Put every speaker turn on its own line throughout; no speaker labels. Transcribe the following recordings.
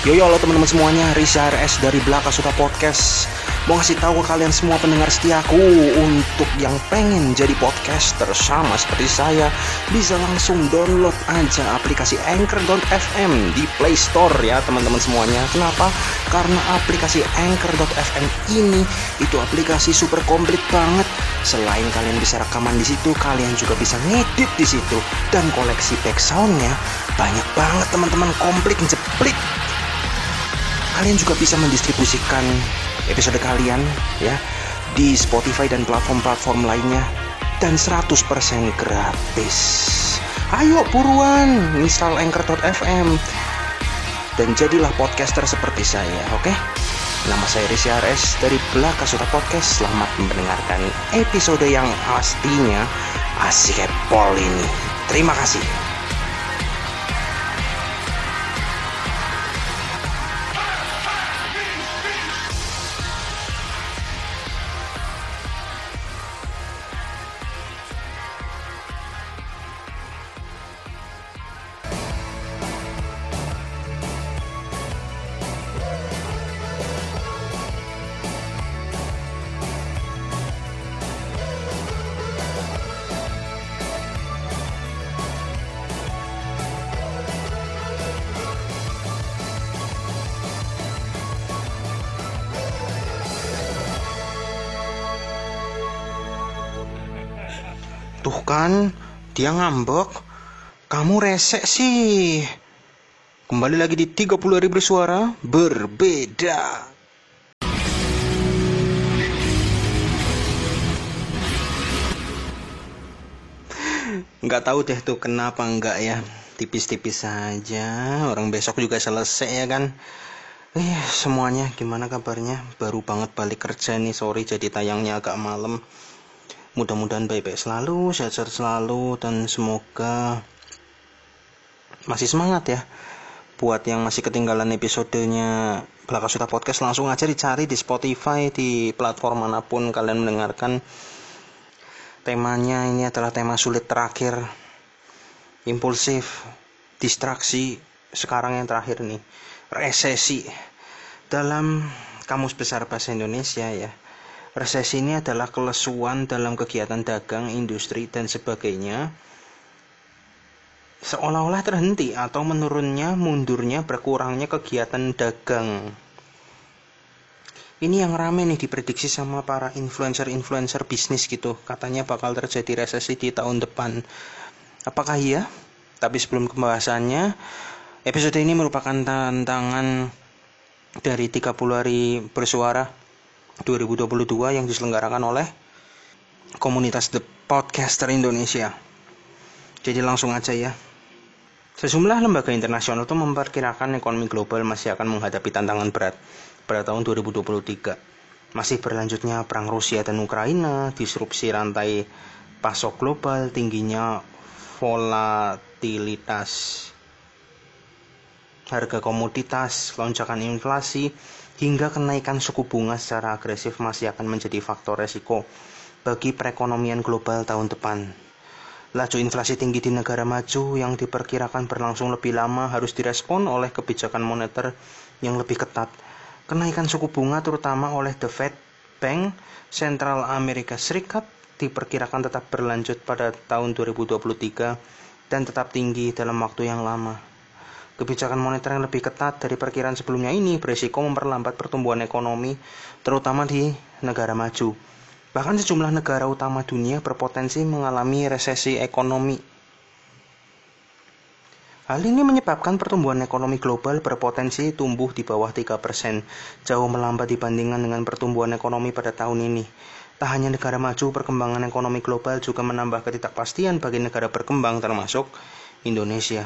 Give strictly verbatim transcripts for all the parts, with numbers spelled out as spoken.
Yo yo, halo teman-teman semuanya, Rizah R S dari Belaka Suka Podcast. Mau ngasih tahu ke kalian semua pendengar setiaku, untuk yang pengen jadi podcaster sama seperti saya, bisa langsung download aja aplikasi Anchor dot f m di Play Store ya teman-teman semuanya. Kenapa? Karena aplikasi Anchor dot f m ini itu aplikasi super komplit banget. Selain kalian bisa rekaman di situ, kalian juga bisa ngedit di situ, dan koleksi backsoundnya banyak banget teman-teman, komplit jeplik. Kalian juga bisa mendistribusikan episode kalian ya di Spotify dan platform-platform lainnya, dan seratus persen gratis. Ayo buruan install Anchor dot f m dan jadilah podcaster seperti saya, oke? Nama saya Rizah R S dari Belaka Suka Podcast. Selamat mendengarkan episode yang pastinya asik epol ini. Terima kasih. Tuh kan, dia ngambek. Kamu resek sih. Kembali lagi di tiga puluh hari bersuara berbeda. Nggak tahu deh tuh kenapa enggak ya. Tipis-tipis saja. Orang besok juga selesai ya kan. Eh, semuanya gimana kabarnya? Baru banget balik kerja nih. Sorry jadi tayangnya agak malam. Mudah-mudahan baik-baik selalu, sehat-sehat selalu, dan semoga masih semangat ya. Buat yang masih ketinggalan episodenya Belaka Suka Podcast, langsung aja dicari di Spotify, di platform manapun kalian mendengarkan. Temanya ini adalah tema sulit terakhir, impulsif, distraksi, sekarang yang terakhir nih, resesi. Dalam Kamus Besar Bahasa Indonesia ya, resesi ini adalah kelesuan dalam kegiatan dagang, industri, dan sebagainya, seolah-olah terhenti atau menurunnya, mundurnya, berkurangnya kegiatan dagang. Ini yang rame nih diprediksi sama para influencer-influencer bisnis gitu. Katanya bakal terjadi resesi di tahun depan. Apakah iya? Tapi sebelum pembahasannya, episode ini merupakan tantangan dari tiga puluh hari bersuara dua ribu dua puluh dua yang diselenggarakan oleh komunitas The Podcaster Indonesia. Jadi langsung aja ya. Sejumlah lembaga internasional itu memperkirakan ekonomi global masih akan menghadapi tantangan berat pada tahun dua ribu dua puluh tiga. Masih berlanjutnya perang Rusia dan Ukraina, disrupsi rantai pasok global, tingginya volatilitas harga komoditas, lonjakan inflasi, hingga kenaikan suku bunga secara agresif masih akan menjadi faktor resiko bagi perekonomian global tahun depan. Laju inflasi tinggi di negara maju yang diperkirakan berlangsung lebih lama harus direspon oleh kebijakan moneter yang lebih ketat. Kenaikan suku bunga terutama oleh The Fed Bank Sentral Amerika Serikat diperkirakan tetap berlanjut pada tahun dua ribu dua puluh tiga dan tetap tinggi dalam waktu yang lama. Kebijakan moneter yang lebih ketat dari perkiraan sebelumnya ini berisiko memperlambat pertumbuhan ekonomi, terutama di negara maju. Bahkan sejumlah negara utama dunia berpotensi mengalami resesi ekonomi. Hal ini menyebabkan pertumbuhan ekonomi global berpotensi tumbuh di bawah tiga persen, jauh melambat dibandingkan dengan pertumbuhan ekonomi pada tahun ini. Tak hanya negara maju, perkembangan ekonomi global juga menambah ketidakpastian bagi negara berkembang termasuk Indonesia.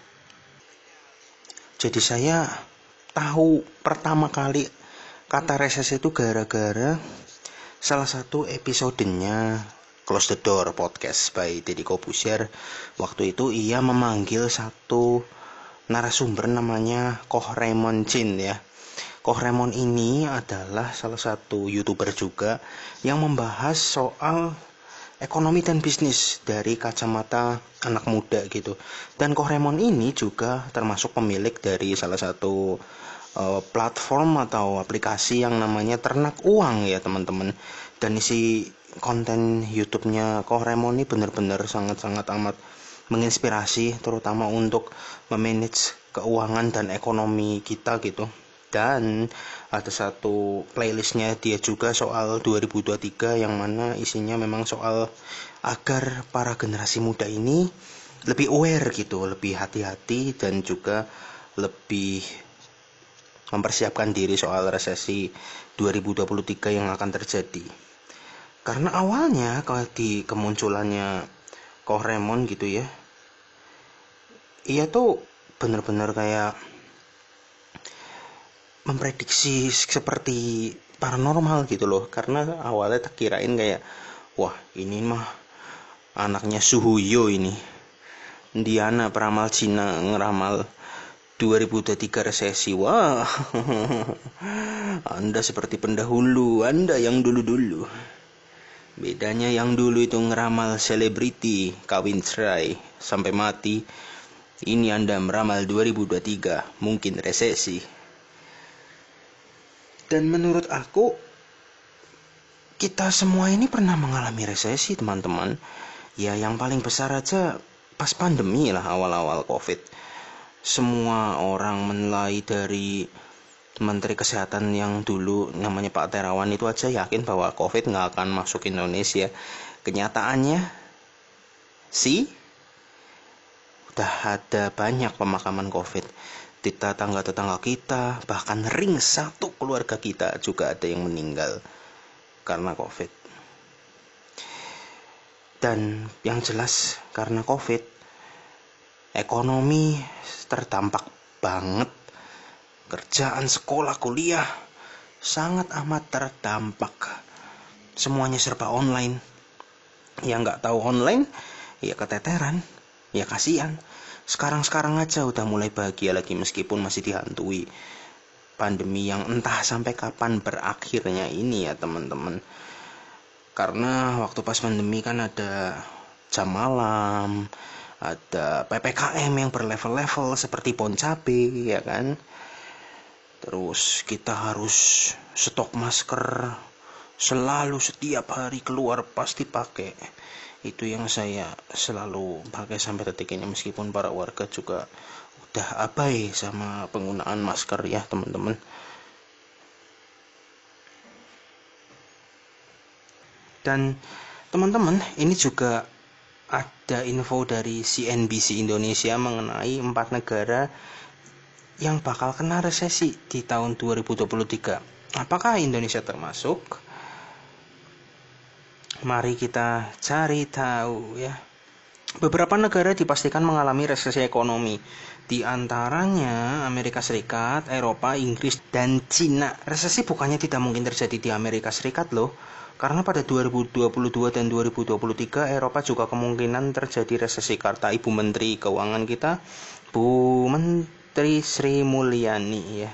Jadi saya tahu pertama kali kata resesi itu gara-gara salah satu episodenya Close the Door Podcast by Deddy Corbuzier. Waktu itu ia memanggil satu narasumber namanya Koh Raymond Chin ya. Koh Raymond ini adalah salah satu YouTuber juga yang membahas soal ekonomi dan bisnis dari kacamata anak muda gitu. Dan Kohraemon ini juga termasuk pemilik dari salah satu uh, platform atau aplikasi yang namanya Ternak Uang ya teman-teman. Dan isi konten YouTube-nya Kohraemon ini benar-benar sangat-sangat amat menginspirasi, terutama untuk memanage keuangan dan ekonomi kita gitu. Dan ada satu playlistnya dia juga soal dua ribu dua puluh tiga yang mana isinya memang soal agar para generasi muda ini lebih aware gitu, lebih hati-hati dan juga lebih mempersiapkan diri soal resesi dua ribu dua puluh tiga yang akan terjadi. Karena awalnya kalau di kemunculannya Kohraemon gitu ya, ia tuh benar-benar kayak memprediksi seperti paranormal gitu loh. Karena awalnya tak kirain kayak, wah ini mah anaknya Suhuyo ini, Diana peramal Cina ngeramal dua ribu dua puluh tiga resesi. Wah Anda seperti pendahulu, Anda yang dulu-dulu. Bedanya yang dulu itu ngeramal selebriti kawin cerai sampai mati. Ini Anda meramal dua ribu dua puluh tiga mungkin resesi. Dan menurut aku, kita semua ini pernah mengalami resesi teman-teman. Ya yang paling besar aja pas pandemi lah, awal-awal COVID. Semua orang menilai dari Menteri Kesehatan yang dulu namanya Pak Terawan itu aja yakin bahwa COVID gak akan masuk Indonesia. Kenyataannya sih udah ada banyak pemakaman COVID di tetangga-tetangga kita, bahkan ring satu keluarga kita juga ada yang meninggal karena COVID. Dan yang jelas karena COVID, ekonomi terdampak banget. Kerjaan, sekolah, kuliah sangat amat terdampak. Semuanya serba online. Yang nggak tahu online, ya keteteran, ya kasihan. Sekarang-sekarang aja udah mulai bahagia lagi meskipun masih dihantui pandemi yang entah sampai kapan berakhirnya ini ya teman-teman. Karena waktu pas pandemi kan ada jam malam, ada P P K M yang berlevel-level seperti Bon Cabe ya kan. Terus kita harus stok masker selalu, setiap hari keluar pasti pakai. Itu yang saya selalu pakai sampai detik ini, meskipun para warga juga udah abai sama penggunaan masker ya teman-teman. Dan teman-teman, ini juga ada info dari C N B C Indonesia mengenai empat negara yang bakal kena resesi di tahun dua ribu dua puluh tiga. Apakah Indonesia termasuk? Mari kita cari tahu ya. Beberapa negara dipastikan mengalami resesi ekonomi. Di antaranya Amerika Serikat, Eropa, Inggris, dan Cina. Resesi bukannya tidak mungkin terjadi di Amerika Serikat loh. Karena pada dua ribu dua puluh dua dan dua ribu dua puluh tiga Eropa juga kemungkinan terjadi resesi, kata Ibu Menteri Keuangan kita, Bu Menteri Sri Mulyani ya.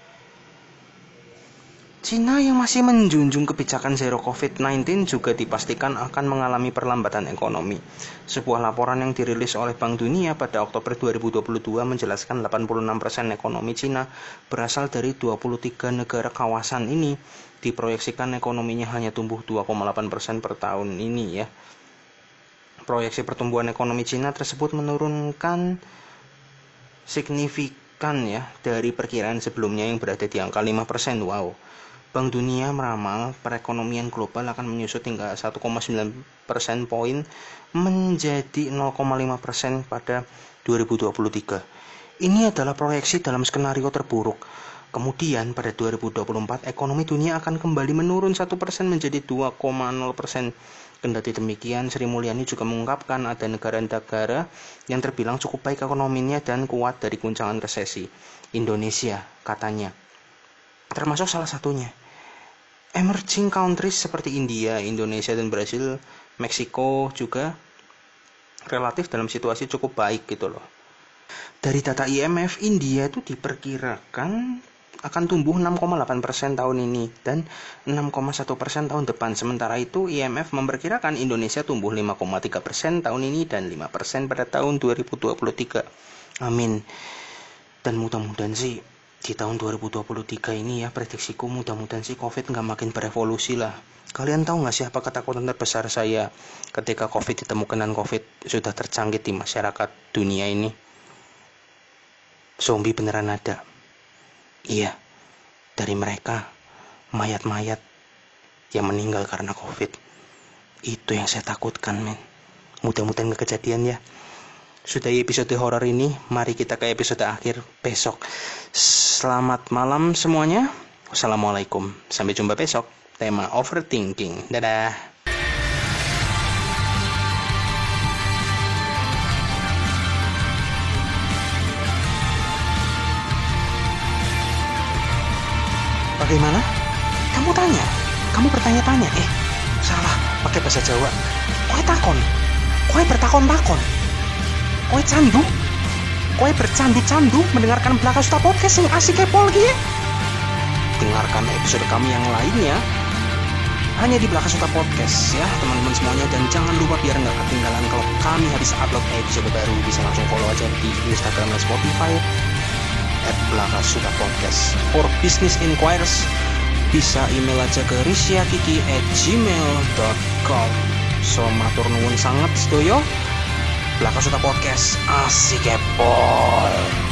Cina yang masih menjunjung kebijakan zero covid sembilan belas juga dipastikan akan mengalami perlambatan ekonomi. Sebuah laporan yang dirilis oleh Bank Dunia pada Oktober dua ribu dua puluh dua menjelaskan delapan puluh enam persen ekonomi Cina berasal dari dua puluh tiga negara kawasan ini. Diproyeksikan ekonominya hanya tumbuh dua koma delapan persen per tahun ini ya. Proyeksi pertumbuhan ekonomi Cina tersebut menurunkan signifikan ya dari perkiraan sebelumnya yang berada di angka lima persen. Wow. Bank Dunia meramal perekonomian global akan menyusut hingga satu koma sembilan persen poin menjadi nol koma lima persen pada dua ribu dua puluh tiga. Ini adalah proyeksi dalam skenario terburuk. Kemudian pada dua ribu dua puluh empat ekonomi dunia akan kembali menurun satu persen menjadi dua koma nol persen. Kendati demikian, Sri Mulyani juga mengungkapkan ada negara-negara yang terbilang cukup baik ekonominya dan kuat dari guncangan resesi. Indonesia katanya termasuk salah satunya. Emerging countries seperti India, Indonesia, dan Brasil, Meksiko juga relatif dalam situasi cukup baik gitu loh. Dari data I M F, India itu diperkirakan akan tumbuh enam koma delapan persen tahun ini dan enam koma satu persen tahun depan. Sementara itu I M F memperkirakan Indonesia tumbuh lima koma tiga persen tahun ini dan lima persen pada tahun dua ribu dua puluh tiga. Amin. Dan mudah-mudahan sih di tahun dua ribu dua puluh tiga ini ya, prediksiku mudah-mudahan sih COVID nggak makin berevolusi lah. Kalian tahu nggak sih apa ketakutan terbesar saya ketika COVID ditemukan dan COVID sudah terjangkit di masyarakat dunia ini? Zombie beneran ada. Iya, dari mereka, mayat-mayat yang meninggal karena COVID. Itu yang saya takutkan, men. Mudah-mudahan gak kejadian ya. Sudah episode horor ini, mari kita ke episode akhir besok. Selamat malam semuanya. Wassalamualaikum. Sampai jumpa besok. Tema overthinking. Dadah. Bagaimana? Kamu tanya? Kamu bertanya-tanya? Eh, salah, pakai bahasa Jawa. Kowe takon? Kowe bertakon-takon? Kowe candu? Kowe bercandu-candu mendengarkan Blaka Suta Podcast yang asik kepol gitu ya? Dengarkan episode kami yang lainnya hanya di Blaka Suta Podcast ya teman-teman semuanya. Dan jangan lupa biar nggak ketinggalan kalau kami habis upload episode baru, bisa langsung follow aja di Instagram dan Spotify at Blaka Suta Podcast. For business inquiries bisa email aja ke risyakiki at gmail dot com. So matur nuwun sangat sedoyo. Blaka Suta Podcast asik kepol.